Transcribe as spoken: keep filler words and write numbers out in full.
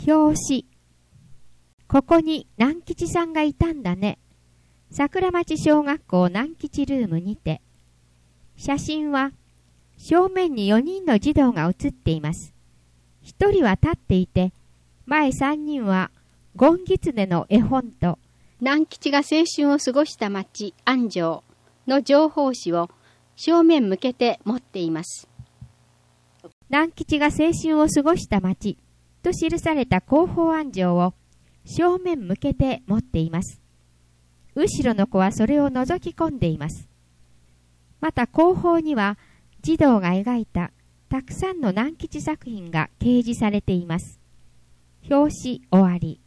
表紙。ここに南吉さんがいたんだね。桜町小学校南吉ルームにて。写真は正面によにんの児童が写っています。ひとりは立っていて、前さんにんはゴンギツネの絵本と南吉が青春を過ごした町安城の情報誌を正面向けて持っています。 南吉が青春を過ごした町と記された広報安城を正面向けて持っています。後ろの子はそれを覗き込んでいます。また後方には児童が描いたたくさんの南吉作品が掲示されています。表紙終わり。